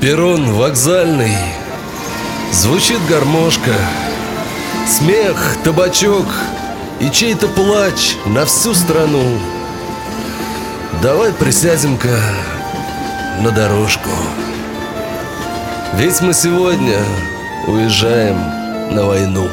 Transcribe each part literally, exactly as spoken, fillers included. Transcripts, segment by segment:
Перрон вокзальный, звучит гармошка, смех, табачок и чей-то плач на всю страну. Давай присядем-ка на дорожку, ведь мы сегодня уезжаем на войну.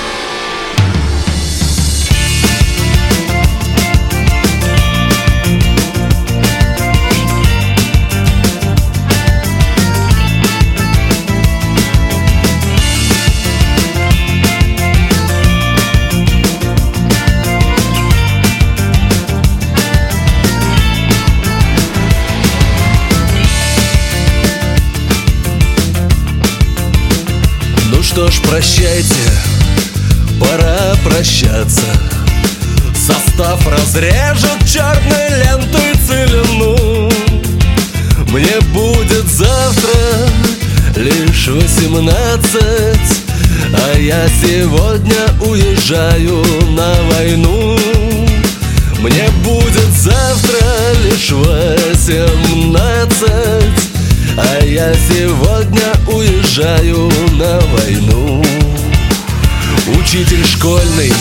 Что ж, прощайте, пора прощаться. Состав разрежет черной лентой целину. Мне будет завтра лишь восемнадцать, а я сегодня уезжаю на войну. Мне будет завтра лишь восемнадцать, а я сегодня уезжаю на войну. Учитель школьный,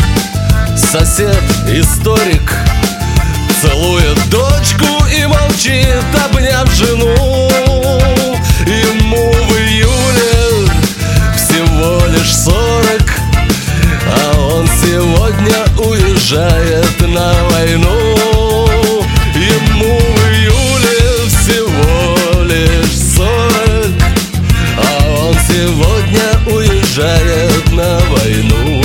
сосед, историк целует дочку и молчит, обняв жену. Ему в июле всего лишь сорок, а он сегодня уезжает на войну. Ему в июле всего лишь сорок, а он сегодня уезжает на войну.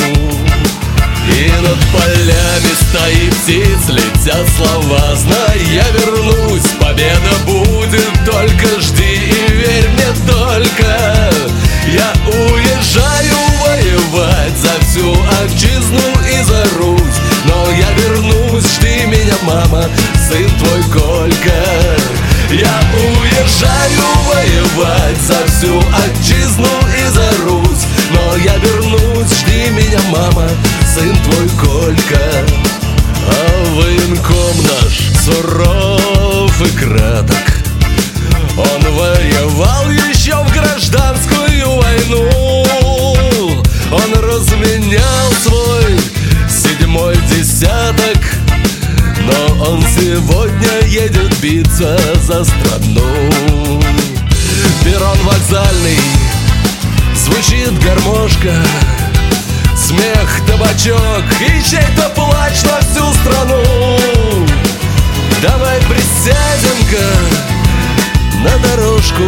И над полями стоит птиц, летят слова: знай, я вернусь, победа будет, только жди и верь мне только. Я уезжаю воевать за всю отчизну и за Русь, но я вернусь, жди меня, мама, сын твой Колька. Я уезжаю воевать за всю отчизну и за Русь, но я вернусь, жди меня, мама, сын твой Колька. А военком наш суров и краток, он воевал еще в гражданскую войну. Он разменял свой седьмой десяток, но он сегодня едет биться за страну. Перрон вокзальный, звучит гармошка, смех, табачок и чей-то плач на всю страну. Давай присядем-ка на дорожку,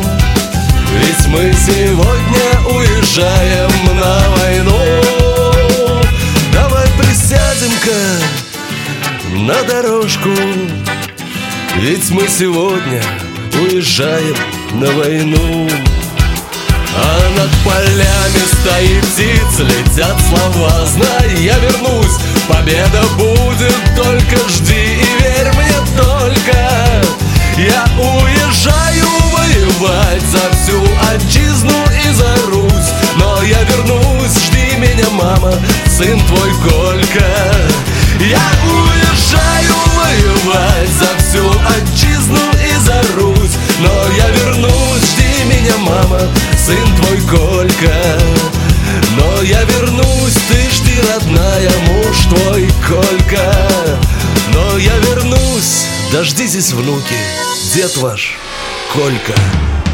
ведь мы сегодня уезжаем на войну. Давай присядем-ка на дорожку, ведь мы сегодня уезжаем на войну. А над полями стоит птиц, летят слова: знай, я вернусь, победа будет, только жди и верь мне только. Я уезжаю воевать за всю отчизну и за Русь, но я вернусь, жди меня, мама, сын твой Колька. Я уезжаю воевать за всю отчизну и за Русь, но я вернусь, жди меня, мама, сын твой Колька. Но я вернусь, ты жди, родная, муж твой Колька. Но я вернусь, дождитесь, внуки, дед ваш Колька.